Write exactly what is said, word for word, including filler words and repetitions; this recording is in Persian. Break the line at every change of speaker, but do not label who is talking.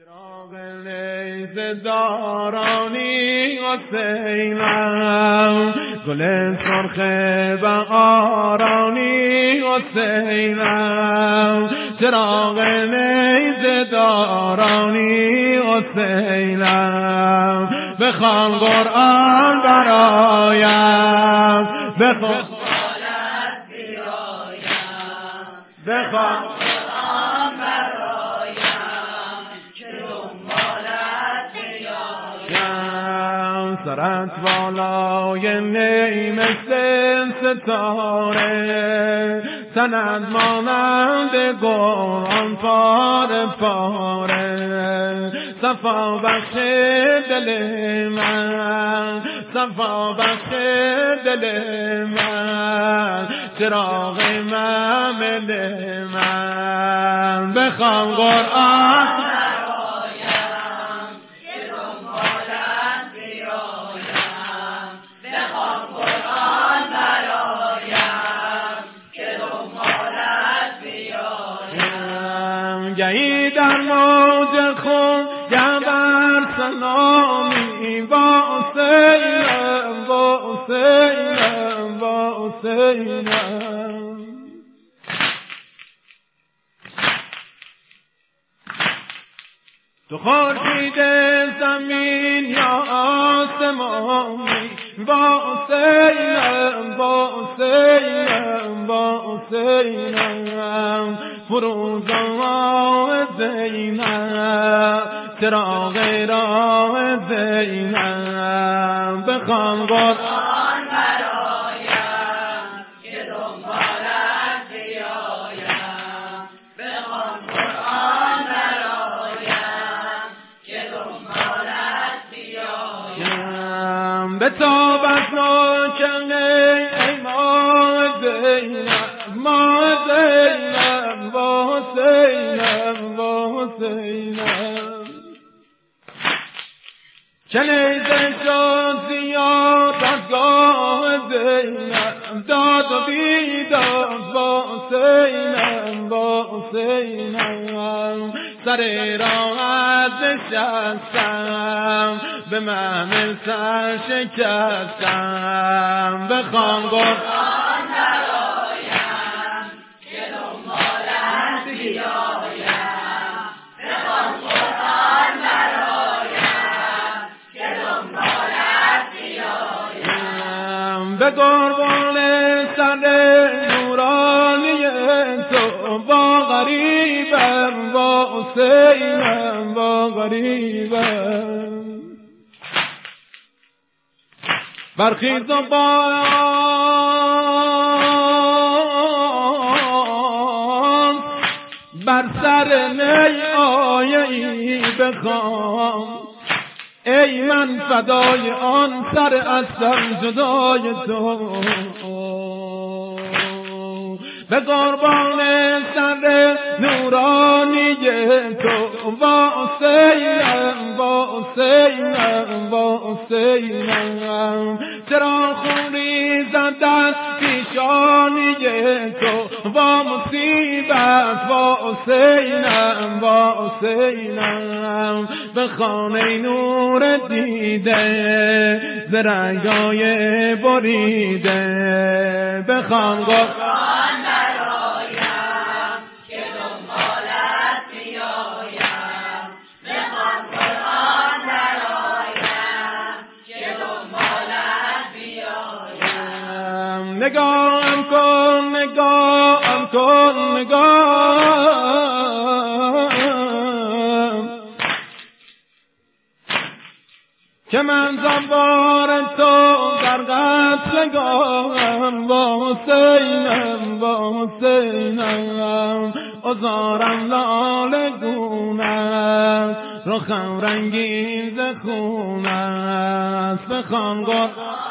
چراغ نیزه دارانی حسینم، گل سرخ بهارانی حسینم، چراغ نیزه دارانی حسینم، بخوان قرآن برایم، بخوان بخوان سرت بالای نی مثل ستاره، تنت مانند قرآن پاره پاره، صفا بخش دل من، صفا بخش دل من، چراغ محمل من، بخوام قرآن گهی در موج خون یا بر سلامی با حسینم، با حسینم، با حسینم. تو خورشید زمین یا آسمانی با حسینم، با حسینم، با حسینم، فروز راه زینب، چراغ راه زینب، بخوان قرآن برایم که دنبالت بیایم، بخوان قرآن برایم که دنبالت بیایم، بتاب از ناکنه ای ماه زینب، ماه زینب، با حسینم، با حسینم، که نیزه شد زیارتگاه زینب، داد و بیداد با حسینم، با حسینم، سر راحت نشستم، به محمل سر شکستم، بخوان قرآن برایم که دنبالت بیایم، بخوان قرآن برایم که دنبالت بیایم، به قربان سر نورانی تو با غریبم، با حسینم، با غریبم، برخیز و باز بر سر نی آیه ای بخوام، ای من فدای آن سر هستم جدای تو، به قربان سر نورانی تو با حسینم، با حسینم، با حسینم، چرا خون ریزد از پیشانی تو با مصیبت، با حسینم، با حسینم، به خانه نور دیده ز رنگای بریده، بخوان قرآن برایم که دنبالت بیایم، بخوان قرآن برایم که دنبالت بیایم، نگاهم کن، نگاهم کن، نگاهم که من زوار تو در قتلگاهم، با حسینم، با حسینم، عذارم لاله گون است، رخم رنگین ز خون است، بخوان قرآن